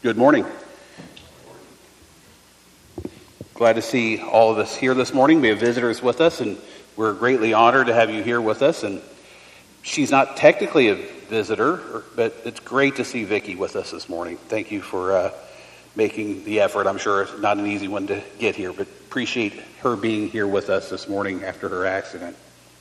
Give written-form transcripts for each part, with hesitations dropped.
Good morning. Glad to see all of us here this morning. We have visitors with us, and we're greatly honored to have you here with us. And she's not technically a visitor, but it's great to see Vicki with us this morning. Thank you for making the effort. I'm sure it's not an easy one to get here, but appreciate her being here with us this morning after her accident.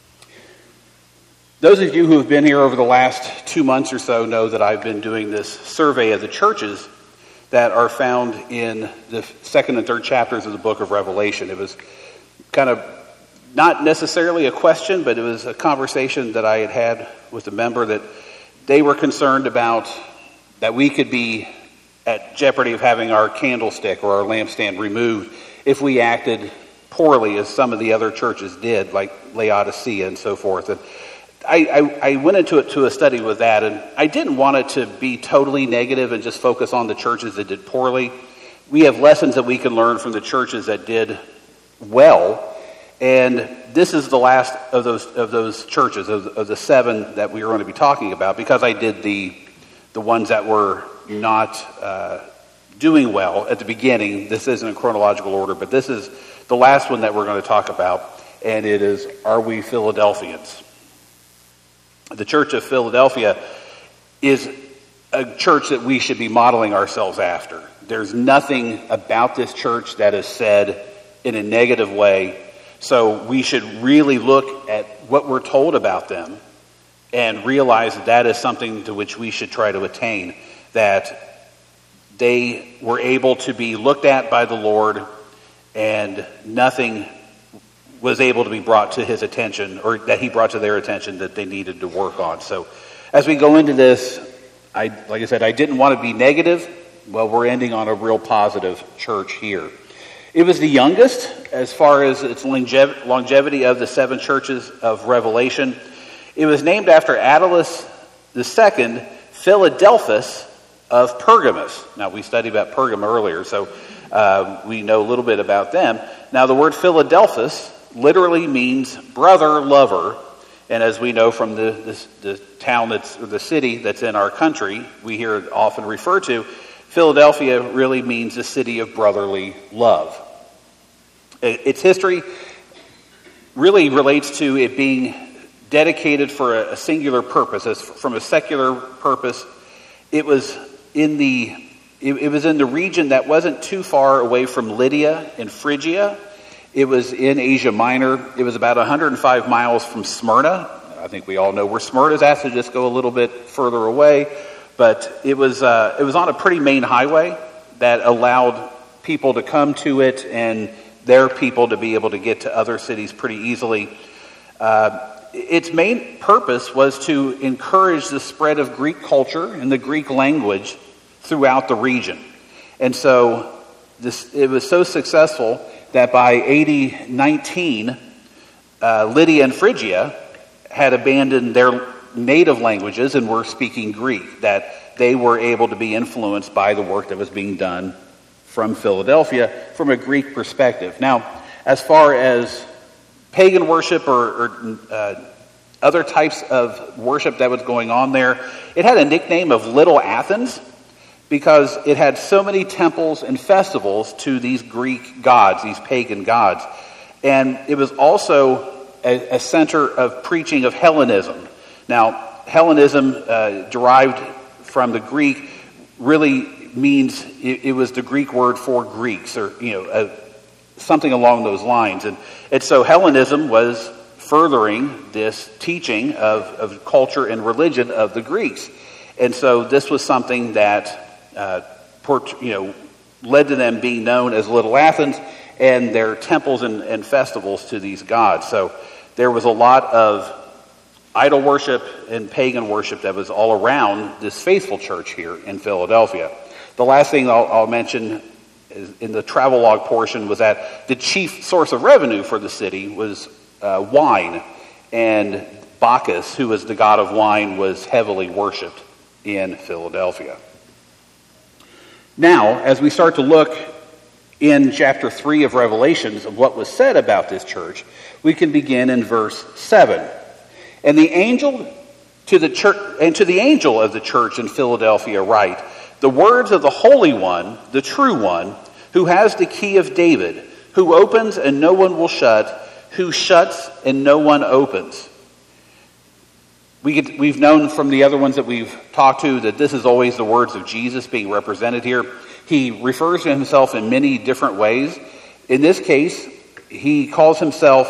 Those of you who have been here over the last 2 months or so know that I've been doing this survey of the churches that are found in the second and third chapters of the book of Revelation. It was kind of not necessarily a question, but it was a conversation that I had with a member that they were concerned about that we could be at jeopardy of having our candlestick or our lampstand removed if we acted poorly as some of the other churches did, like Laodicea and so forth. And I went into it to a study with that, and I didn't want it to be totally negative and just focus on the churches that did poorly. We have lessons that we can learn from the churches that did well, and this is the last of those churches, of the seven that we are going to be talking about, because I did the ones that were not doing well at the beginning. This isn't in chronological order, but this is the last one that we're going to talk about, and it is, Are We Philadelphians? The Church of Philadelphia is a church that we should be modeling ourselves after. There's nothing about this church that is said in a negative way, so we should really look at what we're told about them and realize that is something to which we should try to attain, that they were able to be looked at by the Lord and nothing was able to be brought to his attention, or that he brought to their attention, that they needed to work on. So as we go into this, like I said, I didn't want to be negative. Well, we're ending on a real positive church here. It was the youngest as far as its longevity of the seven churches of Revelation. It was named after Attalus II, Philadelphus of Pergamus. Now, we studied about Pergam earlier, so we know a little bit about them. Now, the word Philadelphus literally means brother lover, and as we know from the town or the city that's in our country, we hear it often referred to, Philadelphia really means the city of brotherly love. Its history really relates to it being dedicated for a singular purpose. From a secular purpose, it was in the region that wasn't too far away from Lydia and Phrygia. It was in Asia Minor. It was about 105 miles from Smyrna. I think we all know where Smyrna is at, so just go a little bit further away. But it was on a pretty main highway that allowed people to come to it and their people to be able to get to other cities pretty easily. Its main purpose was to encourage the spread of Greek culture and the Greek language throughout the region. And so it was so successful that by AD 19, Lydia and Phrygia had abandoned their native languages and were speaking Greek, that they were able to be influenced by the work that was being done from Philadelphia from a Greek perspective. Now, as far as pagan worship or other types of worship that was going on there, it had a nickname of Little Athens, because it had so many temples and festivals to these Greek gods, these pagan gods. And it was also a center of preaching of Hellenism. Now, Hellenism, derived from the Greek, really means it was the Greek word for Greeks, or something along those lines. And so Hellenism was furthering this teaching of culture and religion of the Greeks. And so this was something that led to them being known as Little Athens and their temples and festivals to these gods. So there was a lot of idol worship and pagan worship that was all around this faithful church here in Philadelphia. The last thing I'll mention in the travelogue portion was that the chief source of revenue for the city was wine, and Bacchus, who was the god of wine, was heavily worshipped in Philadelphia. Now, as we start to look in chapter 3 of Revelations of what was said about this church, we can begin in verse 7. And the angel to the church, and to the angel of the church in Philadelphia write, The words of the Holy One, the true one, who has the key of David, who opens and no one will shut, who shuts and no one opens. We've known from the other ones that we've talked to that this is always the words of Jesus being represented here. He refers to himself in many different ways. In this case, he calls himself,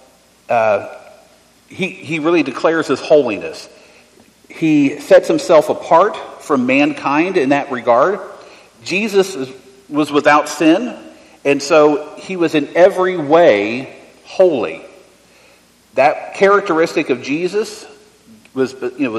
he really declares his holiness. He sets himself apart from mankind in that regard. Jesus was without sin, and so he was in every way holy. That characteristic of Jesus was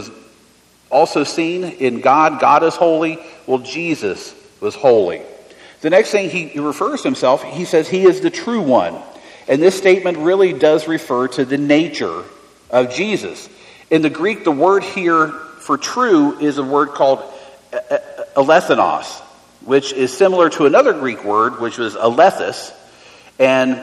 also seen in God. God is holy. Well, Jesus was holy. The next thing he refers to himself, he says he is the true one. And this statement really does refer to the nature of Jesus. In the Greek, the word here for true is a word called alethanos, which is similar to another Greek word, which was alethus. And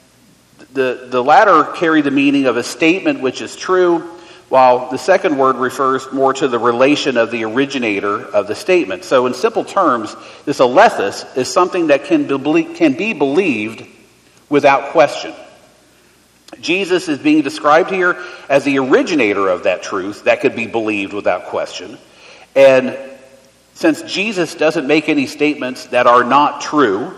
the latter carry the meaning of a statement which is true, while the second word refers more to the relation of the originator of the statement. So in simple terms, this alethus is something that can be believed without question. Jesus is being described here as the originator of that truth that could be believed without question. And since Jesus doesn't make any statements that are not true,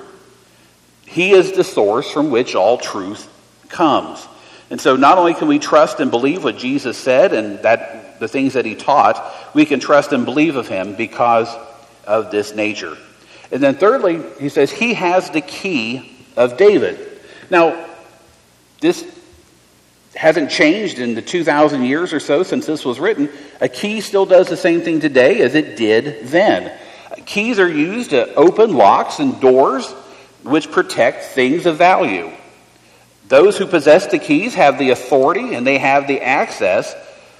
he is the source from which all truth comes. And so not only can we trust and believe what Jesus said and that the things that he taught, we can trust and believe of him because of this nature. And then thirdly, he says he has the key of David. Now, this hasn't changed in the 2,000 years or so since this was written. A key still does the same thing today as it did then. Keys are used to open locks and doors which protect things of value. Those who possess the keys have the authority and they have the access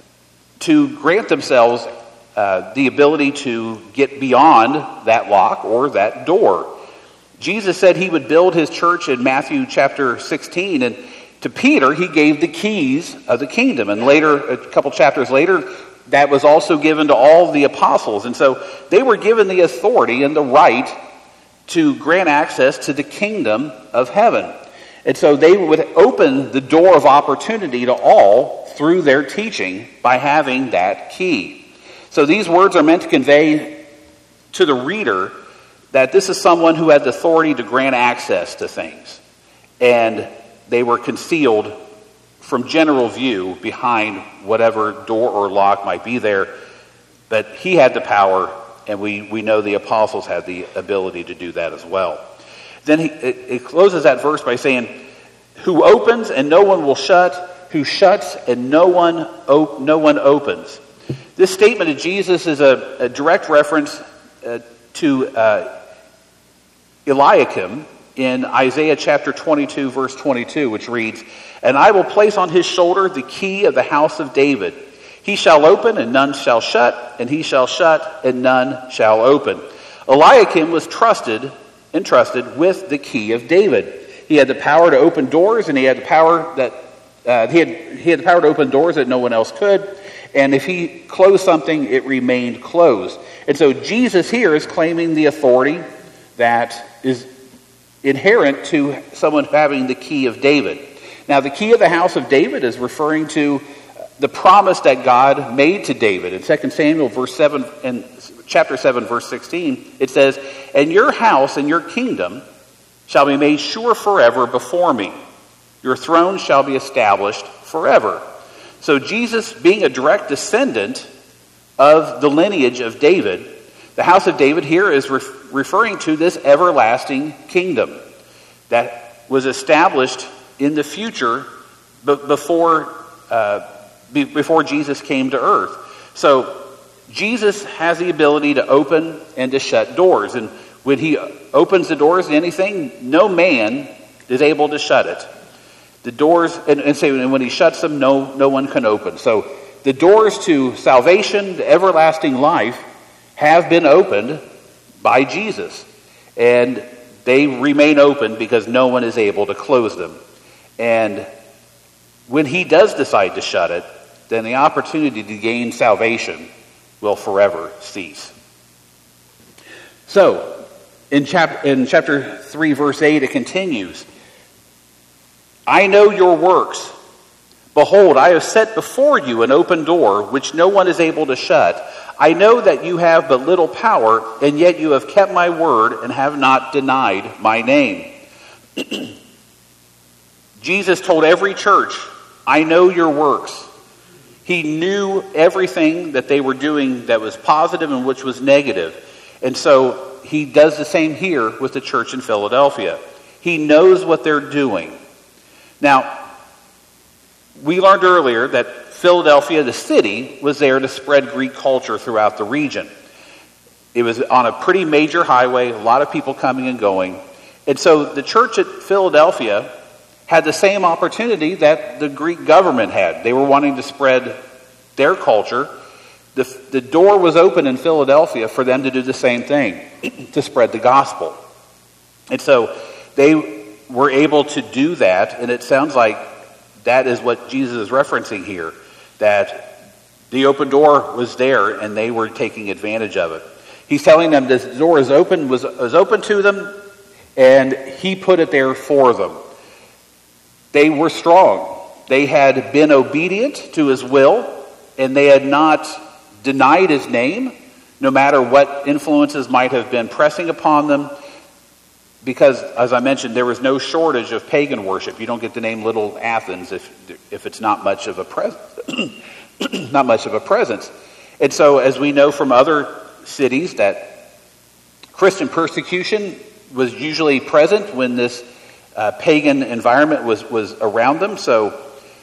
to grant themselves the ability to get beyond that lock or that door. Jesus said he would build his church in Matthew chapter 16, and to Peter he gave the keys of the kingdom. And later, a couple chapters later, that was also given to all the apostles. And so they were given the authority and the right to grant access to the kingdom of heaven. And so they would open the door of opportunity to all through their teaching by having that key. So these words are meant to convey to the reader that this is someone who had the authority to grant access to things. And they were concealed from general view behind whatever door or lock might be there. But he had the power, and we know the apostles had the ability to do that as well. Then it closes that verse by saying, who opens and no one will shut, who shuts and no one opens. This statement of Jesus is a direct reference to Eliakim in Isaiah chapter 22, verse 22, which reads, and I will place on his shoulder the key of the house of David. He shall open and none shall shut, and he shall shut and none shall open. Eliakim was entrusted with the key of David. He had the power to open doors, and he had the power that he had the power to open doors that no one else could. And if he closed something, it remained closed. And so Jesus here is claiming the authority that is inherent to someone having the key of David. Now, the key of the house of David is referring to the promise that God made to David. In 2 Samuel chapter 7, verse 16, it says, and your house and your kingdom shall be made sure forever before me. Your throne shall be established forever. So Jesus, being a direct descendant of the lineage of David, the house of David here is referring to this everlasting kingdom that was established in the future before Jesus came to earth. So Jesus has the ability to open and to shut doors. And when he opens the doors to anything, no man is able to shut it. The doors, and when he shuts them, no one can open. So the doors to salvation, to everlasting life, have been opened by Jesus. And they remain open because no one is able to close them. And when he does decide to shut it, then the opportunity to gain salvation will forever cease. So, in chapter 3, verse 8, it continues, I know your works. Behold, I have set before you an open door, which no one is able to shut. I know that you have but little power, and yet you have kept my word and have not denied my name. Jesus told every church, I know your works. He knew everything that they were doing that was positive and which was negative. And so he does the same here with the church in Philadelphia. He knows what they're doing. Now, we learned earlier that Philadelphia, the city, was there to spread Greek culture throughout the region. It was on a pretty major highway, a lot of people coming and going. And so the church at Philadelphia had the same opportunity that the Greek government had. They were wanting to spread their culture. The door was open in Philadelphia for them to do the same thing, to spread the gospel. And so they were able to do that, and it sounds like that is what Jesus is referencing here, that the open door was there and they were taking advantage of it. He's telling them this door was open to them, and he put it there for them. They were strong. They had been obedient to his will, and they had not denied his name, no matter what influences might have been pressing upon them, because, as I mentioned, there was no shortage of pagan worship. You don't get the name Little Athens if it's not much of a not much of a presence. And so, as we know from other cities, that Christian persecution was usually present when this pagan environment was around them. So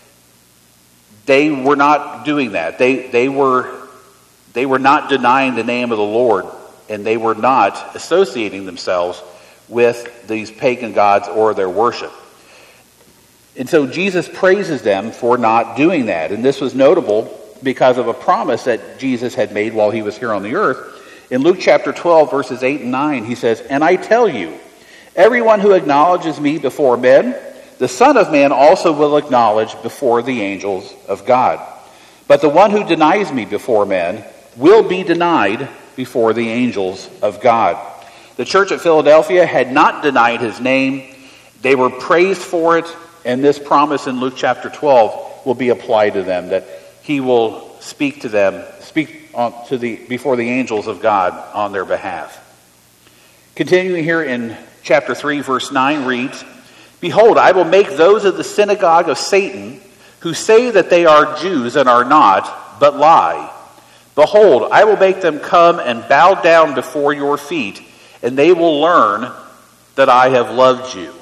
they were not doing that. They were not denying the name of the Lord, and they were not associating themselves with these pagan gods or their worship. And so Jesus praises them for not doing that. And this was notable because of a promise that Jesus had made while he was here on the earth. In Luke chapter 12, verses 8 and 9, he says, And I tell you, everyone who acknowledges me before men, the Son of Man also will acknowledge before the angels of God. But the one who denies me before men will be denied before the angels of God. The church at Philadelphia had not denied his name. They were praised for it, and this promise in Luke chapter 12 will be applied to them, that he will speak to them, before the angels of God on their behalf. Continuing here in chapter 3, verse 9 reads, Behold, I will make those of the synagogue of Satan who say that they are Jews and are not, but lie. Behold, I will make them come and bow down before your feet, and they will learn that I have loved you.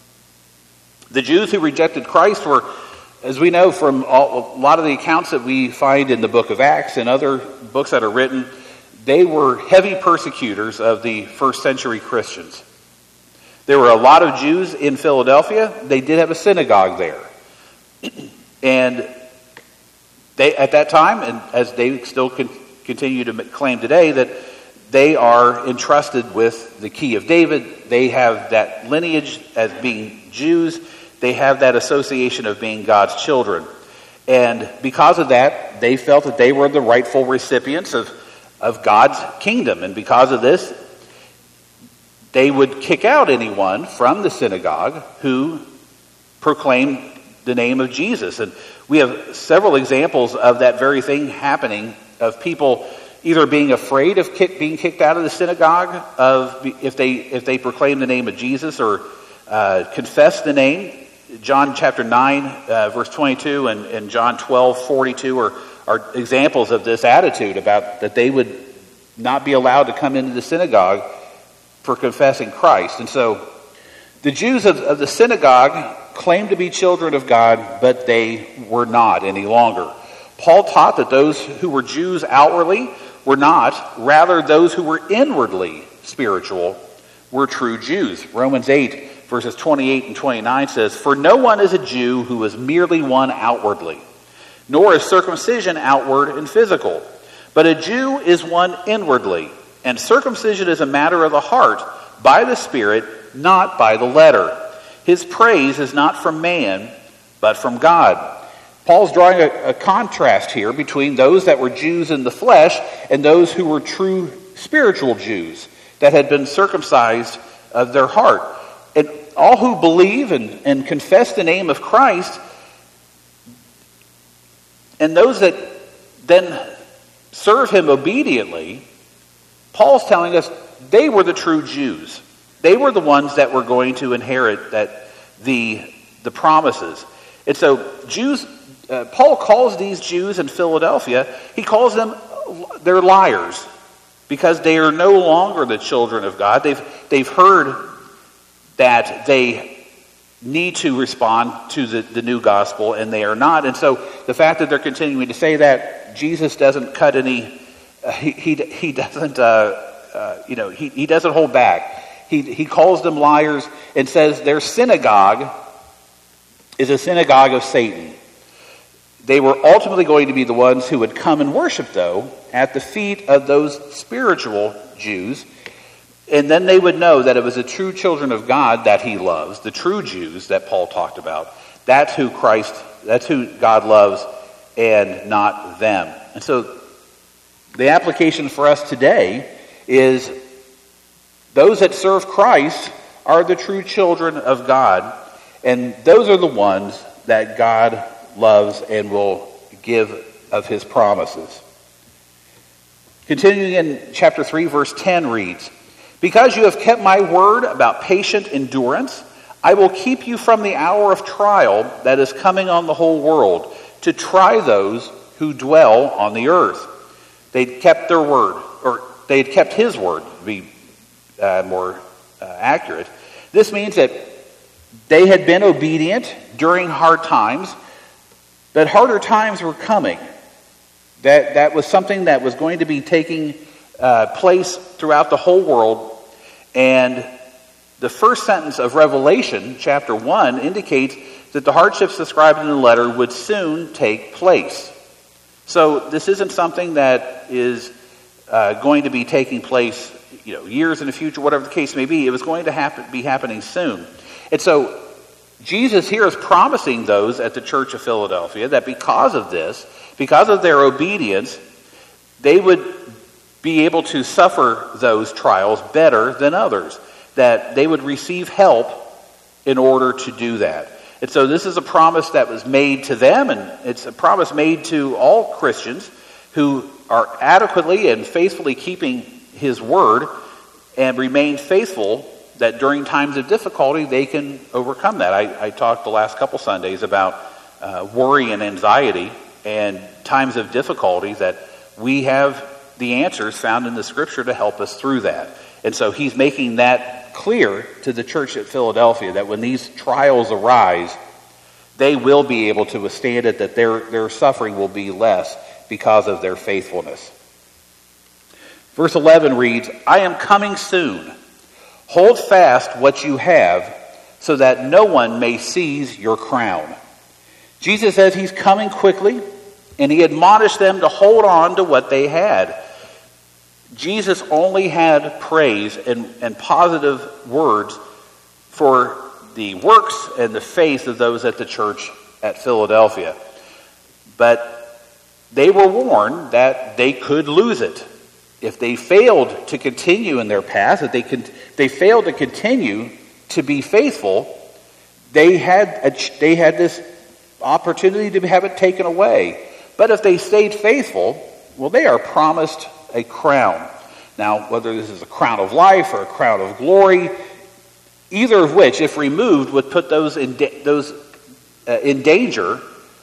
The Jews who rejected Christ were, as we know from a lot of the accounts that we find in the book of Acts and other books that are written, they were heavy persecutors of the first century Christians. There were a lot of Jews in Philadelphia. They did have a synagogue there. And they, at that time, and as they still continue to claim today, that they are entrusted with the key of David. They have that lineage as being Jews. They have that association of being God's children. And because of that, they felt that they were the rightful recipients of God's kingdom. And because of this, they would kick out anyone from the synagogue who proclaimed the name of Jesus. And we have several examples of that very thing happening, of people either being afraid of being kicked out of the synagogue if they proclaim the name of Jesus or confess the name. John chapter 9, verse 22, and John 12:42 are examples of this attitude about that they would not be allowed to come into the synagogue for confessing Christ. And so the Jews of the synagogue claimed to be children of God, but they were not any longer. Paul taught that those who were Jews outwardly were not, rather those who were inwardly spiritual were true Jews. Romans 8, verses 28 and 29 says, For no one is a Jew who is merely one outwardly, nor is circumcision outward and physical. But a Jew is one inwardly, and circumcision is a matter of the heart, by the Spirit, not by the letter. His praise is not from man, but from God. Paul's drawing a contrast here between those that were Jews in the flesh and those who were true spiritual Jews. that had been circumcised of their heart. And all who believe and confess the name of Christ, and those that then serve him obediently, Paul's telling us they were the true Jews. They were the ones that were going to inherit the promises. And so Jews, Paul calls these Jews in Philadelphia, he calls them, they're liars, because they are no longer the children of God. They've heard that they need to respond to the new gospel, and they are not. And so the fact that they're continuing to say that, Jesus doesn't cut any, he doesn't, he doesn't hold back. He calls them liars and says their synagogue is a synagogue of Satan. They were ultimately going to be the ones who would come and worship, though, at the feet of those spiritual Jews. And then they would know that it was the true children of God that he loves, the true Jews that Paul talked about. That's who God loves, and not them. And so the application for us today is those that serve Christ are the true children of God, and those are the ones that God loves and will give of his promises. Continuing in chapter 3, verse 10 reads, "Because you have kept my word about patient endurance, I will keep you from the hour of trial that is coming on the whole world, to try those who dwell on the earth." They'd kept their word, or they'd kept his word, to be more accurate. This means that they had been obedient during hard times, but harder times were coming. That was something that was going to be taking place throughout the whole world. And the first sentence of Revelation, chapter 1, indicates that the hardships described in the letter would soon take place. So this isn't something that is going to be taking place, years in the future, whatever the case may be. It was going to be happening soon. And so Jesus here is promising those at the Church of Philadelphia that because of this, because of their obedience, they would be able to suffer those trials better than others, that they would receive help in order to do that. And so this is a promise that was made to them, and it's a promise made to all Christians who are adequately and faithfully keeping his word and remain faithful, that during times of difficulty they can overcome that. I talked the last couple Sundays about worry and anxiety and times of difficulty, that we have the answers found in the scripture to help us through that. And so he's making that clear to the church at Philadelphia, that when these trials arise, they will be able to withstand it, that their suffering will be less because of their faithfulness. Verse 11 reads, "I am coming soon. Hold fast what you have, so that no one may seize your crown." Jesus says he's coming quickly, and he admonished them to hold on to what they had. Jesus only had praise and positive words for the works and the faith of those at the church at Philadelphia. But they were warned that they could lose it. If they failed to continue in their path, if they failed to continue to be faithful, they had this opportunity to have it taken away. But if they stayed faithful, well, they are promised a crown. Now, whether this is a crown of life or a crown of glory, either of which, if removed, would put those in danger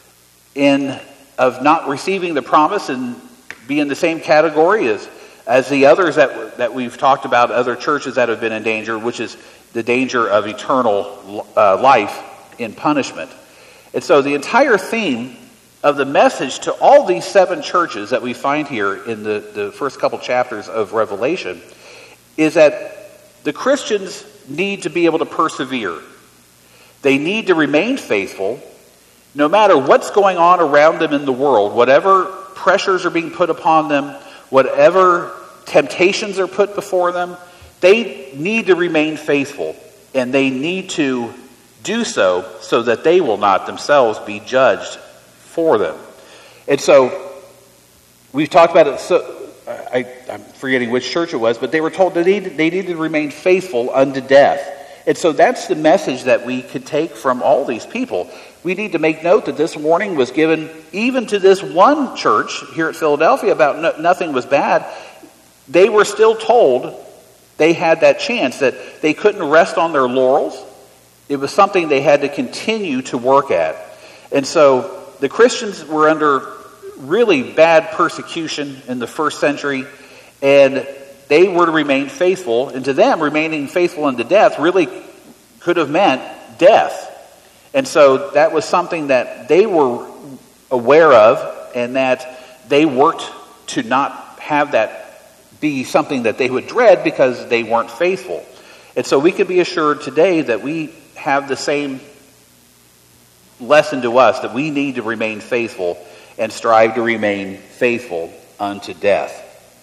of not receiving the promise and be in the same category as the others that we've talked about, other churches that have been in danger, which is the danger of eternal life in punishment. And so the entire theme of the message to all these 7 churches that we find here in the first couple chapters of Revelation is that the Christians need to be able to persevere. They need to remain faithful no matter what's going on around them in the world, whatever pressures are being put upon them, whatever temptations are put before them. They need to remain faithful, and they need to do so that they will not themselves be judged for them. And so we've talked about it. So I'm forgetting which church it was, but they were told that they needed to remain faithful unto death. And so that's the message that we could take from all these people. We need to make note that this warning was given even to this one church here at Philadelphia about nothing was bad. They were still told they had that chance, that they couldn't rest on their laurels. It was something they had to continue to work at. And so the Christians were under really bad persecution in the first century, and they were to remain faithful. And to them, remaining faithful unto death really could have meant death. And so that was something that they were aware of, and that they worked to not have that be something that they would dread because they weren't faithful. And so we can be assured today that we have the same lesson to us, that we need to remain faithful and strive to remain faithful unto death.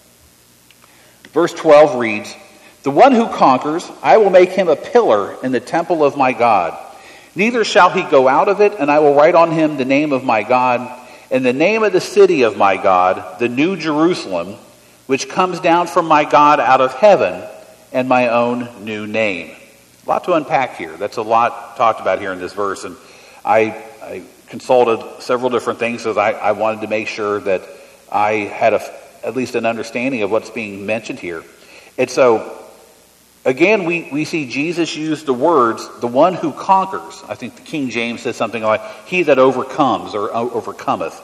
Verse 12 reads, "The one who conquers, I will make him a pillar in the temple of my God. Neither shall he go out of it, and I will write on him the name of my God, and the name of the city of my God, the new Jerusalem, which comes down from my God out of heaven, and my own new name." A lot to unpack here. That's a lot talked about here in this verse. And I consulted several different things because I wanted to make sure that I had at least an understanding of what's being mentioned here. And so, again, we see Jesus use the words, the one who conquers. I think the King James says something like, he that overcomes or overcometh.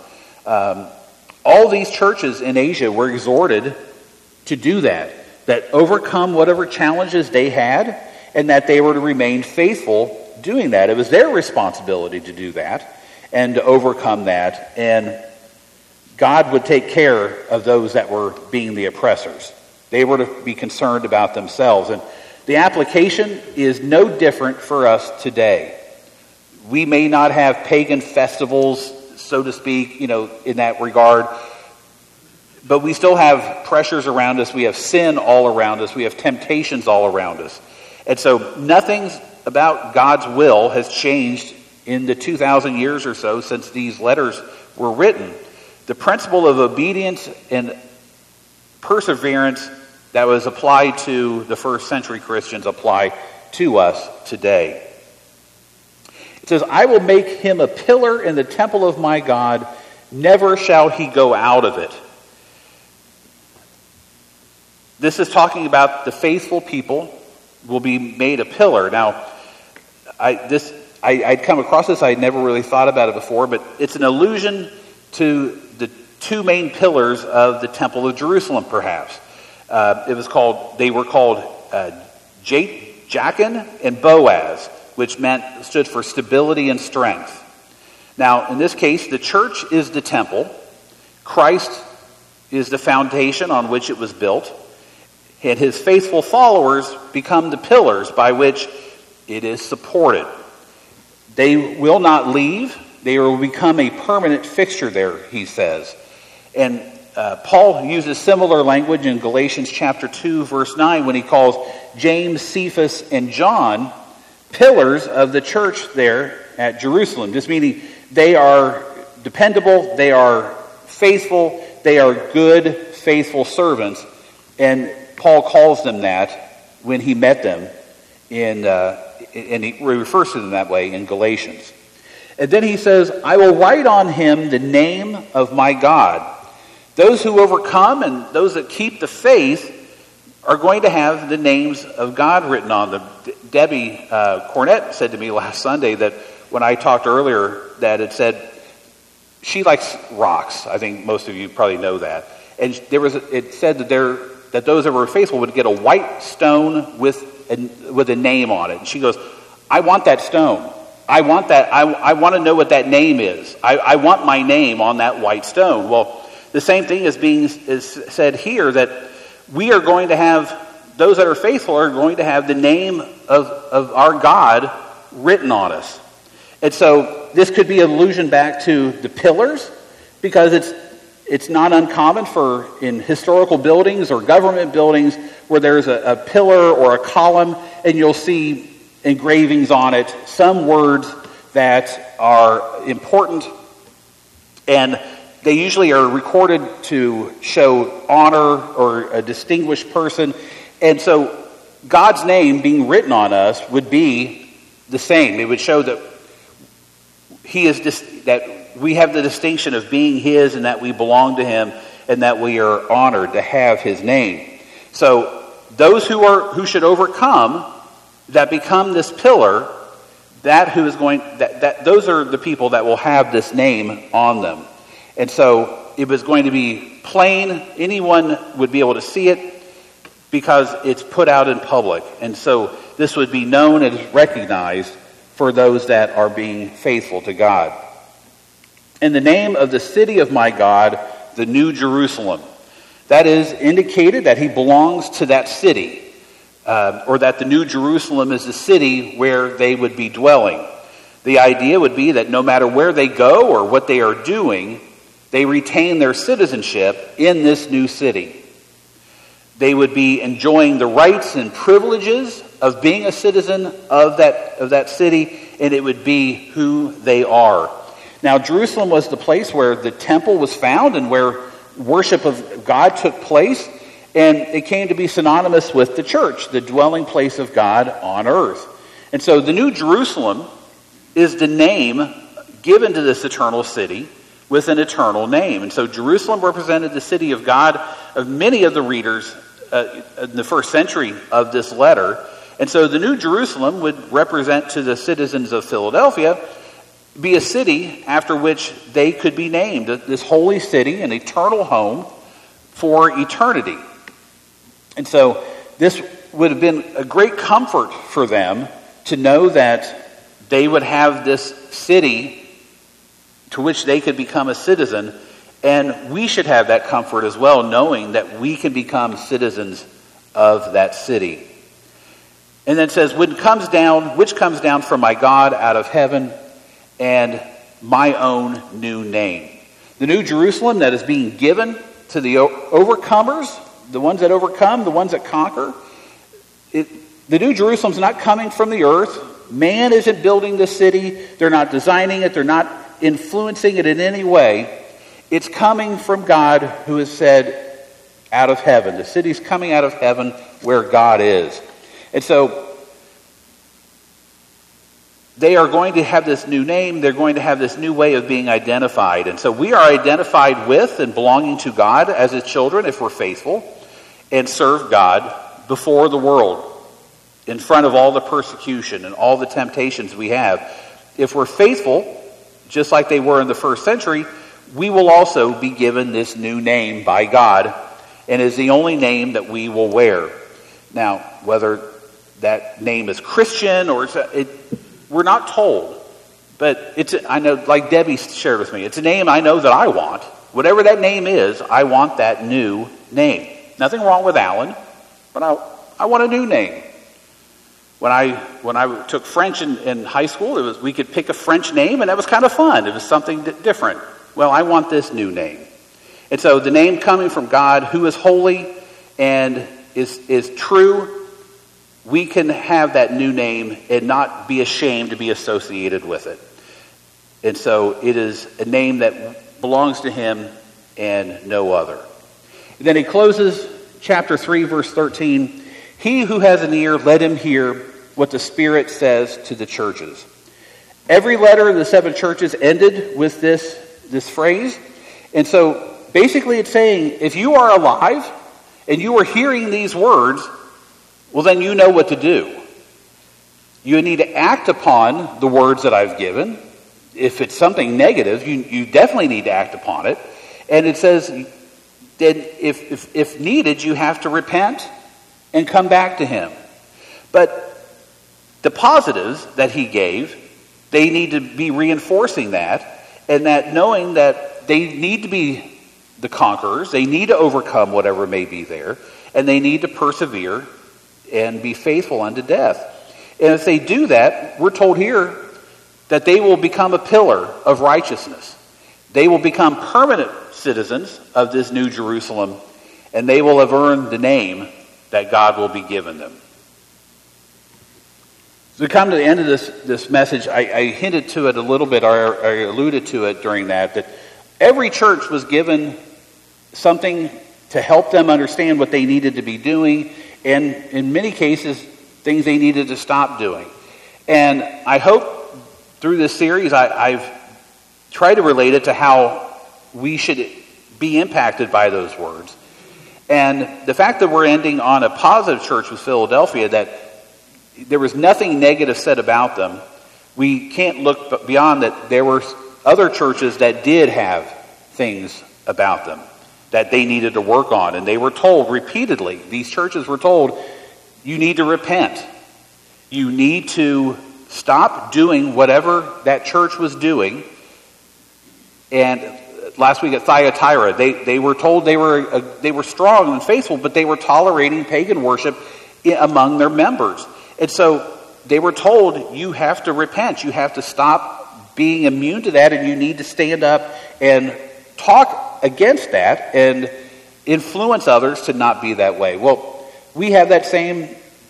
All these churches in Asia were exhorted to do that overcome whatever challenges they had, and that they were to remain faithful doing that. It was their responsibility to do that and to overcome that, and God would take care of those that were being the oppressors. They were to be concerned about themselves. And the application is no different for us today. We may not have pagan festivals, so to speak, in that regard, but we still have pressures around us. We have sin all around us. We have temptations all around us. And so nothing about God's will has changed in the 2,000 years or so since these letters were written. The principle of obedience and perseverance that was applied to the first century Christians apply to us today. It says, "I will make him a pillar in the temple of my God, never shall he go out of it." This is talking about the faithful people will be made a pillar. Now, I'd come across this. I'd never really thought about it before, but it's an allusion to the two main pillars of the Temple of Jerusalem, perhaps. They were called Jachin and Boaz, which stood for stability and strength. Now, in this case, the church is the temple. Christ is the foundation on which it was built. And his faithful followers become the pillars by which it is supported. They will not leave. They will become a permanent fixture there, he says. And Paul uses similar language in Galatians chapter 2, verse 9, when he calls James, Cephas, and John pillars of the church there at Jerusalem. Just meaning they are dependable, they are faithful, they are good, faithful servants. And Paul calls them that when he met them and he refers to them that way in Galatians. And then he says, "I will write on him the name of my God." Those who overcome and those that keep the faith are going to have the names of God written on them. Debbie Cornett said to me last Sunday that when I talked earlier that it said she likes rocks. I think most of you probably know that. And it said that those that were faithful would get a white stone with a name on it. And she goes, "I want that stone. I want that. I want to know what that name is. I want my name on that white stone." Well, the same thing is said here, that we are going to have, those that are faithful are going to have the name of our God written on us. And so this could be an allusion back to the pillars, because it's not uncommon in historical buildings or government buildings where there's a pillar or a column, and you'll see engravings on it, some words that are important, and they usually are recorded to show honor or a distinguished person. And so God's name being written on us would be the same. It would show that that we have the distinction of being his and that we belong to him and that we are honored to have his name. So those who should overcome, that become this pillar, those are the people that will have this name on them. And so it was going to be plain. Anyone would be able to see it because it's put out in public. And so this would be known and recognized for those that are being faithful to God. In the name of the city of my God, the New Jerusalem. That is indicated that he belongs to that city, or that the New Jerusalem is the city where they would be dwelling. The idea would be that no matter where they go or what they are doing, they retain their citizenship in this new city. They would be enjoying the rights and privileges of being a citizen of that city, and it would be who they are. Now, Jerusalem was the place where the temple was found and where worship of God took place, and it came to be synonymous with the church, the dwelling place of God on earth. And so the New Jerusalem is the name given to this eternal city with an eternal name. And so Jerusalem represented the city of God of many of the readers in the first century of this letter. And so the New Jerusalem would represent to the citizens of Philadelphia be a city after which they could be named, this holy city, an eternal home for eternity. And so this would have been a great comfort for them to know that they would have this city to which they could become a citizen, and we should have that comfort as well, knowing that we can become citizens of that city. And then it says, which comes down from my God out of heaven, and my own new name. The New Jerusalem that is being given to the overcomers, the ones that overcome, the ones that conquer. The New Jerusalem's not coming from the earth. Man isn't building the city. They're not designing it. They're not influencing it in any way. It's coming from God, who has said, out of heaven. The city's coming out of heaven where God is. And so they are going to have this new name. They're going to have this new way of being identified. And so we are identified with and belonging to God as his children if we're faithful and serve God before the world, in front of all the persecution and all the temptations we have. If we're faithful, just like they were in the first century, we will also be given this new name by God, and is the only name that we will wear. Now, whether that name is Christian or we're not told, but I know, like Debbie shared with me, it's a name I know that I want. Whatever that name is, I want that new name. Nothing wrong with Alan, but I want a new name. When I took French in high school, we could pick a French name, and that was kind of fun. It was something different. Well, I want this new name. And so the name coming from God, who is holy and is true, we can have that new name and not be ashamed to be associated with it. And so it is a name that belongs to him and no other. And then he closes chapter 3, verse 13. He who has an ear, let him hear what the Spirit says to the churches. Every letter of the 7 churches ended with this phrase. And so basically it's saying, if you are alive and you are hearing these words, well, then you know what to do. You need to act upon the words that I've given. If it's something negative, you definitely need to act upon it. And it says that if needed, you have to repent and come back to him. But the positives that he gave, they need to be reinforcing that, and that knowing that they need to be the conquerors, they need to overcome whatever may be there, and they need to persevere and be faithful unto death. And if they do that, we're told here that they will become a pillar of righteousness. They will become permanent citizens of this New Jerusalem, and they will have earned the name that God will be giving them. As we come to the end of this message, I hinted to it a little bit, or I alluded to it during that Every church was given something to help them understand what they needed to be doing, and in many cases, things they needed to stop doing. And I hope through this series, I've tried to relate it to how we should be impacted by those words. And the fact that we're ending on a positive church with Philadelphia, that there was nothing negative said about them, we can't look beyond that. There were other churches that did have things about them that they needed to work on. And they were told repeatedly, these churches were told, you need to repent. You need to stop doing whatever that church was doing. And last week at Thyatira, they were told they were strong and faithful, but they were tolerating pagan worship among their members. And so they were told, you have to repent. You have to stop being immune to that, and you need to stand up and talk against that and influence others to not be that way. Well, we have that same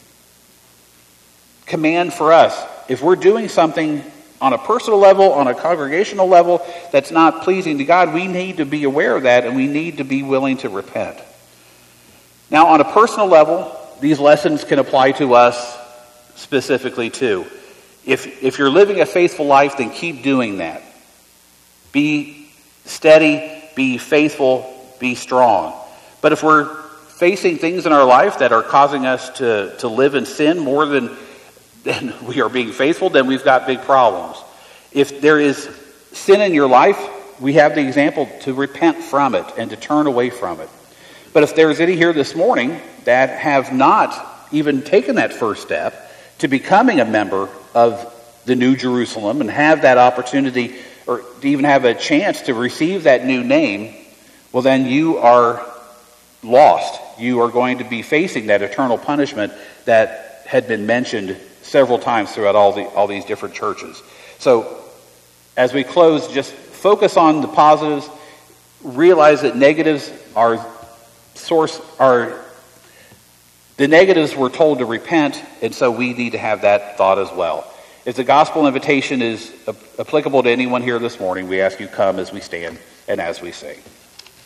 command for us. If we're doing something on a personal level, on a congregational level, that's not pleasing to God, we need to be aware of that, and we need to be willing to repent. Now, on a personal level, these lessons can apply to us specifically too. If you're living a faithful life, then keep doing that. Be steady, be faithful, be strong. But if we're facing things in our life that are causing us to live in sin more than we are being faithful, then we've got big problems. If there is sin in your life, we have the example to repent from it and to turn away from it. But if there's any here this morning that have not even taken that first step to becoming a member of the New Jerusalem and have that opportunity or to even have a chance to receive that new name, well, then you are lost. You are going to be facing that eternal punishment that had been mentioned several times throughout all these different churches. So as we close, just focus on the positives. Realize that the negatives were told to repent, and so we need to have that thought as well. If the gospel invitation is applicable to anyone here this morning, we ask you come as we stand and as we sing.